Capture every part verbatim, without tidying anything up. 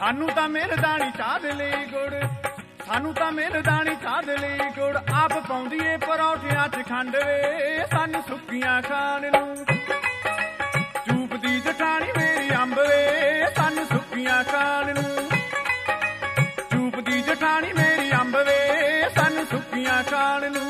ਸਾਨੂੰ ਤਾਂ ਮਿਲਦਾਣੀ ਚਾਹ ਲਈ ਗੁੜ, ਸਾਨੂੰ ਤਾਂ ਮਿਲਦਾਣੀ ਚਾਹ ਲਈ ਗੁੜ, ਆਪ ਪਾਉਂਦੀ ਏ ਪਰੌਠਿਆਂ ਚ ਖੰਡ ਵੇ, ਸਾਨੂੰ ਸੁੱਕੀਆਂ ਖਾਣ ਨੂੰ ਚੂਪਦੀ ਜਠਾਣੀ ਮੇਰੀ ਅੰਬ ਵੇ, ਸਾਨੂੰ ਸੁੱਕੀਆਂ ਖਾਣ ਨੂੰ ਚੂਪਦੀ ਜਠਾਣੀ ਮੇਰੀ ਅੰਬ ਵੇ, ਸਾਨੂੰ ਸੁੱਕੀਆਂ ਖਾਣ ਨੂੰ।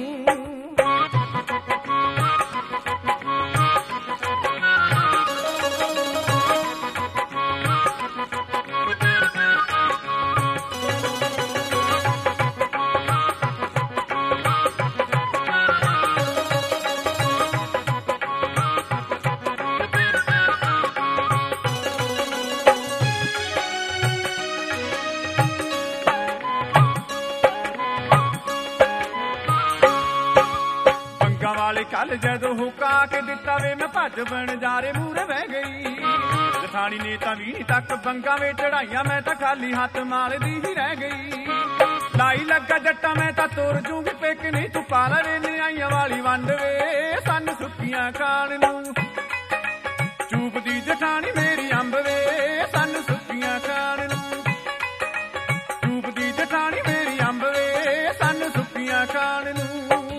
ਕੱਲ ਜਦੋਂ ਹੁਕਾ ਕੇ ਦਿੱਤਾ ਵੇ ਮੈਂ ਭੱਜ ਬਣਜਾਰੇ ਮੂਹਰੇ ਬਹਿ ਗਈ, ਜਠਾਣੀ ਨੇ ਤਾਂ ਵੀਣੀ ਤੱਕ ਬੰਗਾ ਵੇ ਚੜਾਈਆਂ, ਮੈਂ ਤਾਂ ਖਾਲੀ ਹੱਥ ਮਾਰਦੀ ਹੀ ਰਹਿ ਗਈ। ਲਾਈ ਲੱਗਾ ਜੱਟਾਂ ਮੈਂ ਤਾਂ ਤੁਰ ਜੂਗੀ ਪਿੱਕ ਨਹੀਂ ਤੂੰ ਪਾ ਲਵੇ ਨਿਆਈਆਂ ਵਾਲੀ ਵੰਡ ਵੇ, ਸਾਨੂੰ ਸੁੱਕੀਆਂ ਖਾਣ ਨੂੰ ਚੂਪਦੀ ਜਠਾਣੀ ਮੇਰੀ ਅੰਬ ਵੇ, ਸਾਨੂੰ ਸੁੱਕੀਆਂ ਖਾਣ ਨੂੰ ਚੂਪਦੀ ਜਠਾਣੀ ਮੇਰੀ ਅੰਬ ਵੇ, ਸਾਨੂੰ ਸੁੱਕੀਆਂ ਖਾਣ ਨੂੰ।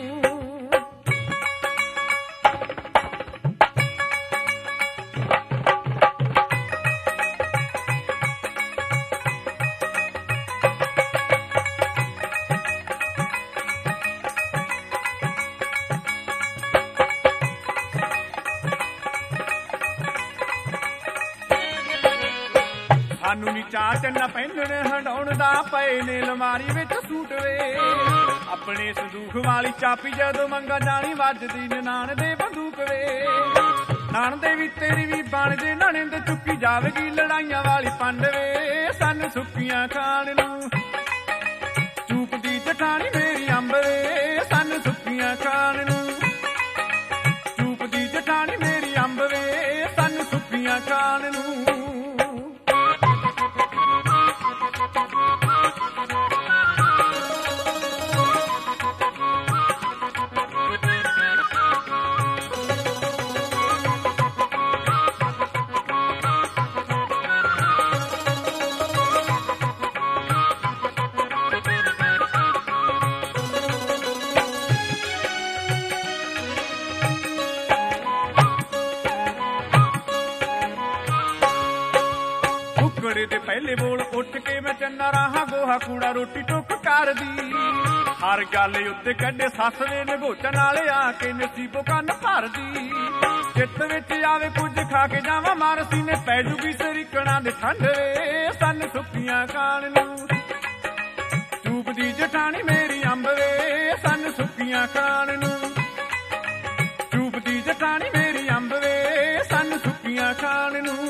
ਸਾਨੂੰ ਨੀ ਚਾਹ ਚੰਨਾ ਪਹਿਨਣ ਹੰਡਾਉਣ ਦਾ, ਪਏ ਨੇ ਲਮਾਰੀ ਵਿੱਚ ਸੂਟ ਵੇ, ਆਪਣੇ ਸੰਦੂਖ ਵਾਲੀ ਚਾਪੀ ਜਦੋਂ ਮੰਗਾ ਜਾਣੀ, ਵੱਜਦੀ ਨਨਾਣ ਦੇ ਬੰਦੂਕ ਵੇ, ਨਾਣ ਦੇ ਵੀ ਤੇਰੀ ਵੀ ਬਣ ਜੇ ਨਾਣੇ ਦੇ ਚੁੱਕੀ ਜਾਵੇਗੀ ਲੜਾਈਆਂ ਵਾਲੀ ਪੰਡ ਵੇ, ਸਾਨੂੰ ਸੁੱਕੀਆਂ ਖਾਣ ਨੂੰ ਚੂਪਦੀ ਜਠਾਣੀ ਮੇਰੀ ਅੰਬ ਵੇ, ਸਾਨੂੰ ਸੁੱਕੀਆਂ ਖਾਣ ਨੂੰ ਚੂਪਦੀ ਜਠਾਣੀ ਮੇਰੀ ਅੰਬ ਵੇ, ਸਾਨੂੰ ਸੁੱਕੀਆਂ ਖਾਣ ਨੂੰ। ਦੇ ਪਹਿਲੇ ਬੋਲ ਉੱਠ ਕੇ ਮੈਂ ਚੰਨਾ ਰਾਹਾਂ, ਗੋਹਾ ਕੂੜਾ ਰੋਟੀ ਟੁੱਕ ਕਰਦੀ, ਹਰ ਗੱਲ ਉੱਤੇ ਕੱਢੇ ਸੱਸ ਦੇ ਨਗੋਚਾ, ਨਾਲੇ ਆ ਕੇ ਨਸੀਬੋ ਕੰਨ ਭਰਦੀ, ਚਿੱਤ ਵਿੱਚ ਆਵੇ ਕੁਝ ਖਾ ਕੇ ਜਾਵਾਂ ਮਾਰਸੀ ਨੇ, ਪੈ ਜੂਗੀ ਸਰੀਕਣਾ ਦੇ ਠੰਡ ਵੇ, ਸਾਨੂੰ ਸੁੱਕੀਆਂ ਖਾਣ ਨੂੰ ਚੂਪਦੀ ਜਠਾਣੀ ਮੇਰੀ ਅੰਬ ਵੇ, ਸਾਨੂੰ ਸੁੱਕੀਆਂ ਖਾਣ ਨੂੰ ਚੂਪਦੀ ਜਠਾਣੀ ਮੇਰੀ ਅੰਬ ਵੇ, ਸਾਨੂੰ ਸੁੱਕੀਆਂ ਖਾਣ ਨੂੰ।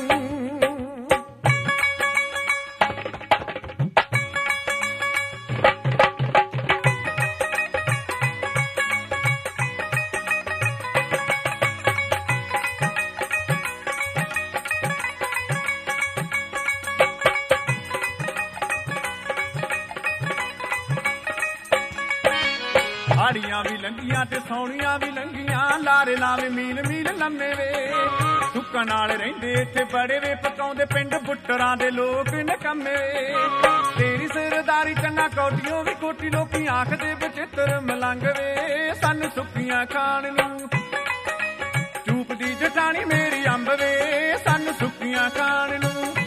ਹਾੜੀਆਂ ਵੀ ਲੰਘੀਆਂ ਤੇ ਸੌਣੀਆਂ ਵੀ ਲੰਘੀਆਂ, ਲਾਰੇ ਲਾਵੇਂ ਮੀਲ ਮੀਲ ਲੰਮੇ ਵੇ, ਸੁੱਕਣ ਨਾਲ ਰਹਿੰਦੇ ਇੱਥੇ ਬੜੇ ਵੇ, ਪਕਾਉਂਦੇ ਪਿੰਡ ਬੁੱਟਰਾਂ ਦੇ ਲੋਕ ਨਕੰਮੇ ਵੇ, ਤੇਰੀ ਸਰਦਾਰੀ ਚੰਨਾ ਕੋਟੀਓ ਵੀ ਕੋਟੀ, ਲੋਕੀ ਆਖਦੇ ਬਚਿੱਤਰ ਮਲੰਗ ਵੇ, ਸਾਨੂੰ ਸੁੱਕੀਆਂ ਖਾਣ ਨੂੰ ਚੂਪਦੀ ਜਠਾਣੀ ਮੇਰੀ ਅੰਬ ਵੇ, ਸਾਨੂੰ ਸੁੱਕੀਆਂ ਖਾਣ ਨੂੰ